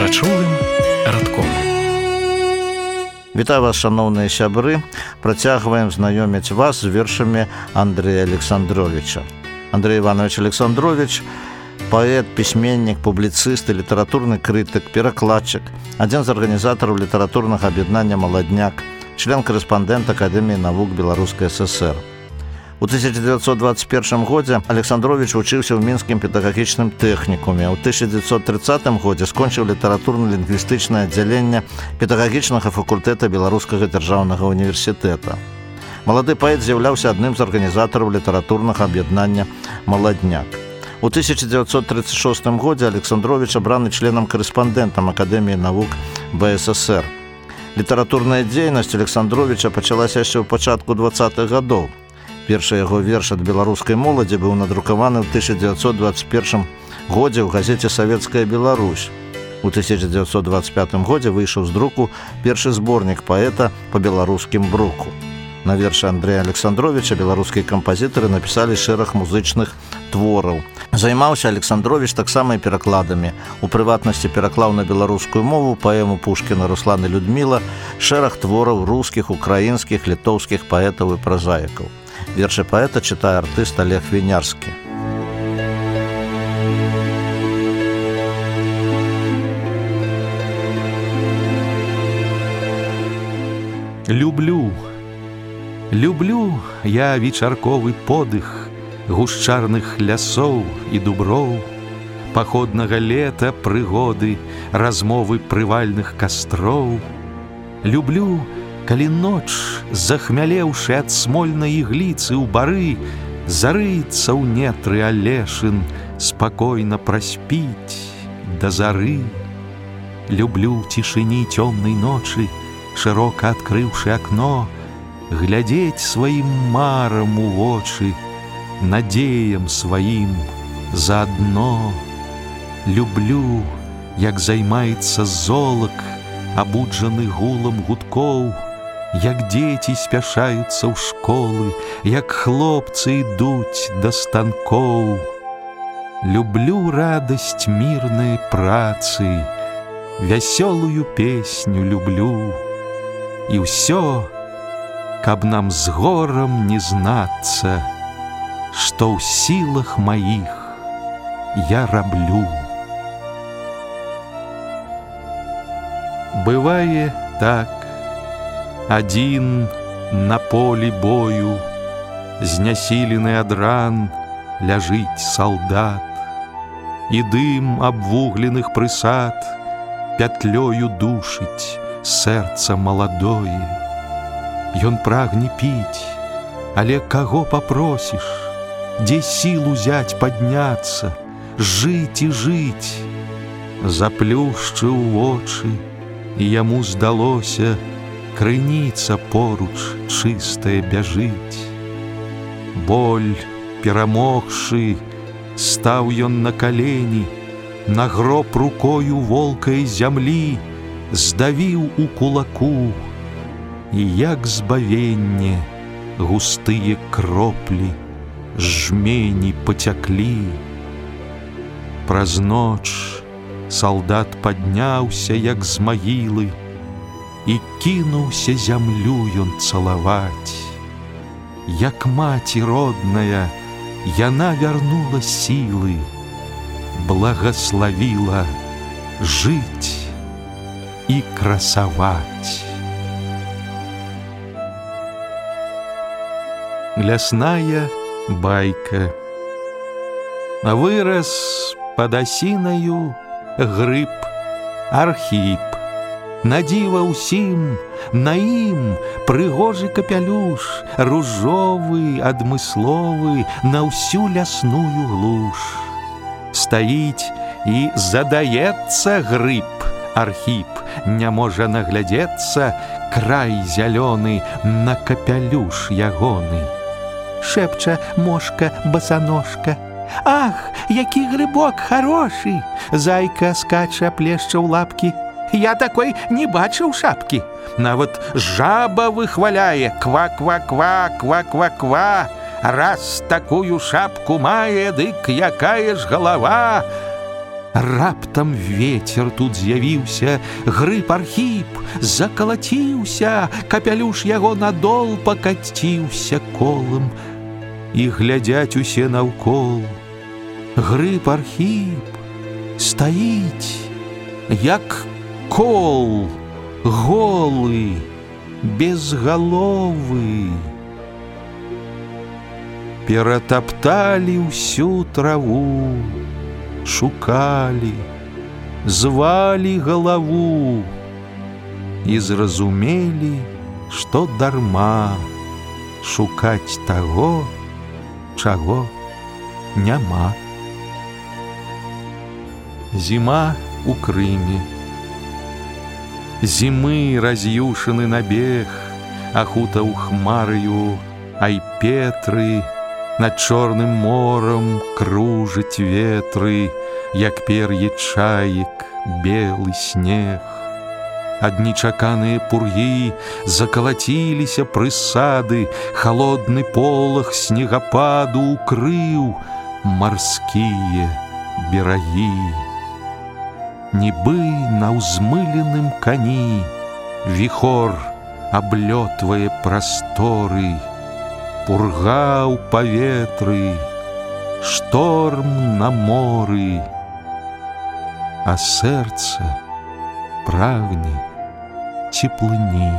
Прачулым радком. Вітаю вас, шановныя сябры. Працягваем знаёміць вас з вершамі Андрэя Александровича. Андрей Иванович Александрович – паэт, пісьменнік, публіцыст і літаратурны крытык, перакладчык, адзін з арганізатараў літаратурнага аб'яднання «Маладняк», член-карэспандэнт Акадэміі навук Беларускай ССР. У 1921 годзе Александрович вучыўся ў мінскім педагагічным тэхнікуме. У 1930 годзе скончыў літаратурна-лінгвістычнае аддзяленне педагагічнага факультэта Беларускага дзяржаўнага універсітэта. Малады паэт з'яўляўся адным з арганізатараў літаратурнага аб'яднання «Маладняк». У 1936 годзе Александрович абраны членам-карэспандэнтам Акадэміі навук БССР. Літаратурная дзейнасць Александровича пачалася яшчэ ў пачатку 20-х гадоў. Першы яго верш ад беларускай моладзі быў надрукаваны ў 1921 годзе ў газеце «Савецкая Беларусь». У 1925 годзе выйшаў з друку першы зборнік паэта па беларускім бруку. На вершы Андрэя Александровича беларускія кампазітары напісалі шэраг музычных твораў. Займаўся Александрович таксама і перакладамі. У прыватнасці пераклаў на беларускую мову паэму Пушкіна «Руслан і Людміла», шэраг твораў рускіх, украінскіх, літоўскіх паэтаў і празаікаў. Вершы паэта чытае артыст Олег Вінярскі. Люблю я вечарковы подых гушчарных лясоў і дуброў, паходнага лета прыгоды, размовы прывальных кастроў. Люблю, калі ноч, захмялеўшы ад смольнай ігліцы ў бары, зарыцца ў нетры алешын, спакойна праспіць да зары. Люблю цішыні цёмнай ночы, шырока адкрыўшы акно, глядзець сваім марам у вочы, надзеям сваім заадно. Люблю, як займаецца золак, абуджаны гулам гудкоў, як дзеці спяшаюцца ў школы, як хлопцы ідуць да станкоў. Люблю радасць мірнай працы, вясёлую песню люблю. І ўсё, каб нам з горам не знацца, што ў сілах маіх я раблю. Бывае так, адзін на полі бою, знясілены ад ран, ляжыць салдат, і дым абвугленых прысад пятлёю душыць сэрца маладое. Ён прагне піць, але каго папросіш, дзе сілу узяць падняцца, жыць і жыць. Заплюшчыў вочы, і яму здалося, крыніца поруч чыстая бяжыць. Боль перамогшы, стаў ён на калені, на гроб рукою волкай зямлі здавіў у кулаку, і як збавенне густыя кроплі з жмені пацяклі. Праз ноч салдат падняўся, як з магілы, і кінуўся зямлю ён цалаваць. Як маці родная, яна вярнула сілы, благаславіла жыць і красаваць. Лясная байка. Вырас пад асінаю грыб Архіп. Надзіва ўсім, на ім прыгожы капялюш, ружовы, адмысловы, на ўсю лясную глуш. Стаіць і задаецца грыб Архіп, не можа наглядзецца край зялёны на капялюш ягоны. Шэпча мошка басаножка: «Ах, які грыбок хорошы!» Зайка скача, плешча ў лапкі: «Я такой не бачыў шапкі!» Нават жаба выхваляе: «Ква-ква-ква, ква-ква-ква!» Раз такую шапку мае, дык якая ж галава! Раптам ветер тут з'явіўся, грыб Архіп закалаціўся, капялюш яго надол пакаціўся колам, і глядзяць усе наўкол. Грыб Архіп стаіць, як кол, голы, безгаловы. Ператапталі ўсю траву, шукалі, звалі галаву і зразумелі, што дарма шукаць таго, чаго няма. Зіма у Крыме. Зімы раз'юшаны набег, ахутаў хмараю Айпетры, над Чорным морам кружаць ветры, як пер'е чаек белы снег. Ад нечаканыя пур'і закалаціліся прысады, халодны полах снегападу укрыў марскія берагі. Нібы на ўзмыленым кані віхор аблётвае прасторы, пурга ў паветры, шторм на моры, а сэрца прагне цеплыні.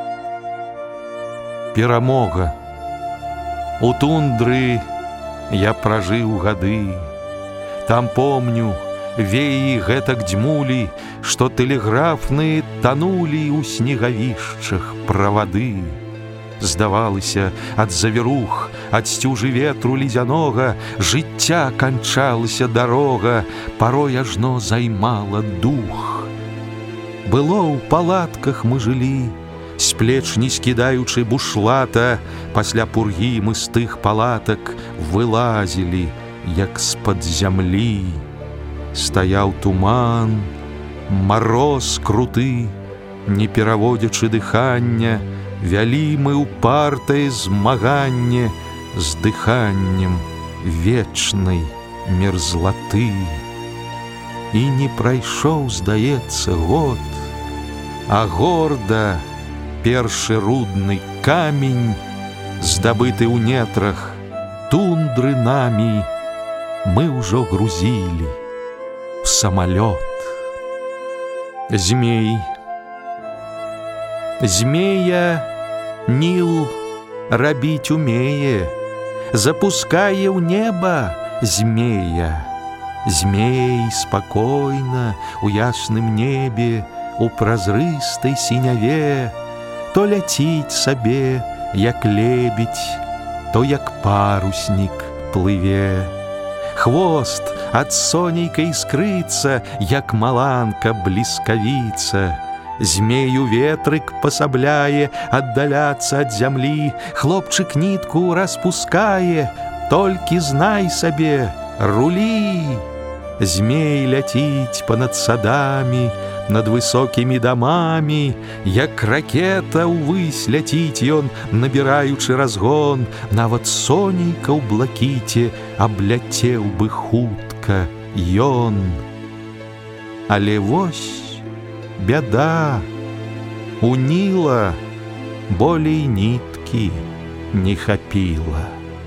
Перамога. У тундры я пражыў гады. Там помню, веі гэтак дзьмулі, што тэлеграфныя танулі ў снегавішчах правады. Здавалася, ад завірух, ад сцюжы ветру ледзянога жыцця канчалася дарога, парой ажно займала дух. Было ў палатках мы жылі, з плеч не скідаючы бушлата, пасля пургі мы з тых палатак вылазілі, як з-пад зямлі. Стаяў туман, мароз круты, не пераводзячы дыхання, вялі мы упартае змаганне з дыханнем вечнай мерзлаты. І не прайшоў, здаецца, год, а горда першы рудны камень, здабыты ў нетрах тундры намі, мы ўжо грузілі в самалёт. Змей. Змея Нил рабіць умее, запускае ў неба змея. Змей спакойна у ясным небе, у празрыстай сіняве, то ляціць сабе, як лебедь, то як паруснік плыве. Хвост ад сонейка іскрыцца, як маланка бліскавіца. Змею ветрык пасабляе аддаляцца ад зямлі, хлопчык нітку распускае, толькі знай сабе, рулі. Змей ляціць панад садамі, над высокімі дамамі, як ракета ўвысь ляціць ён, набіраючы разгон, нават сонейка ў блакіце абляцеў бы хутка ён. Але вось бяда, у Нила болей ніткі не хапіла.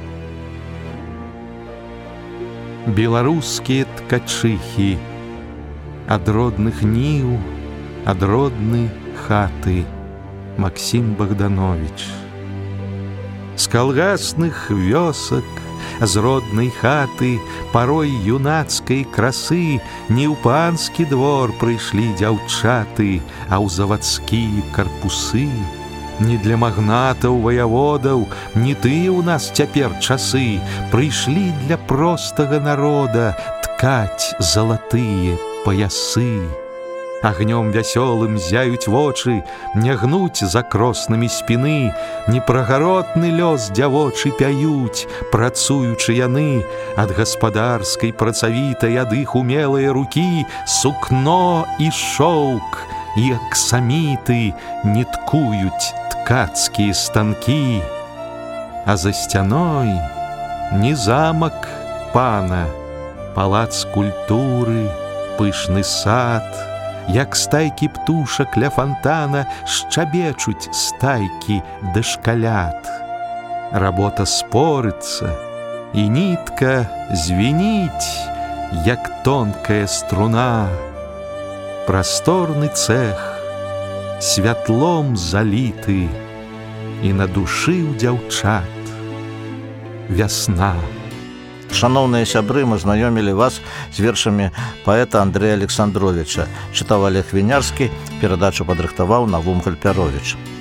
Беларускія ткачыхі, ад родных ніў, ад роднай хаты. Максим Богданович. З калгасных вёсак, з роднай хаты, парой юнацкай красы, не ў панскі двор прыйшлі дзяўчаты, а ў завадскія карпусы. Не для магнатаў, ваяводаў, не тыя ў нас цяпер часы, прыйшлі для простага народа ткаць залатыя паясы. Агнём вясёлым зяюць вочы, не гнуць за кроснымі спіны, непрагаротны лёс дзявочы пяюць, працуючы яны, ад гаспадарскай працавітай ад іх умелыя рукі сукно і шоўк, і аксаміты ніткуюць ткацкія станкі. А за сцяной не замак пана, палац культуры, пышны сад, як стайкі птушак ля фантана шчабечуць стайкі дашкалят. Работа спорыцца, і нітка звініць, як тонкая струна. Прасторны цэх, святлом заліты, і на душы ў дзяўчат вясна. Шановные сябры, мы знакомили вас с вершами поэта Андрея Александровича. Читал Олег Винярский, передачу подрыхтовал Навум Гальпярович.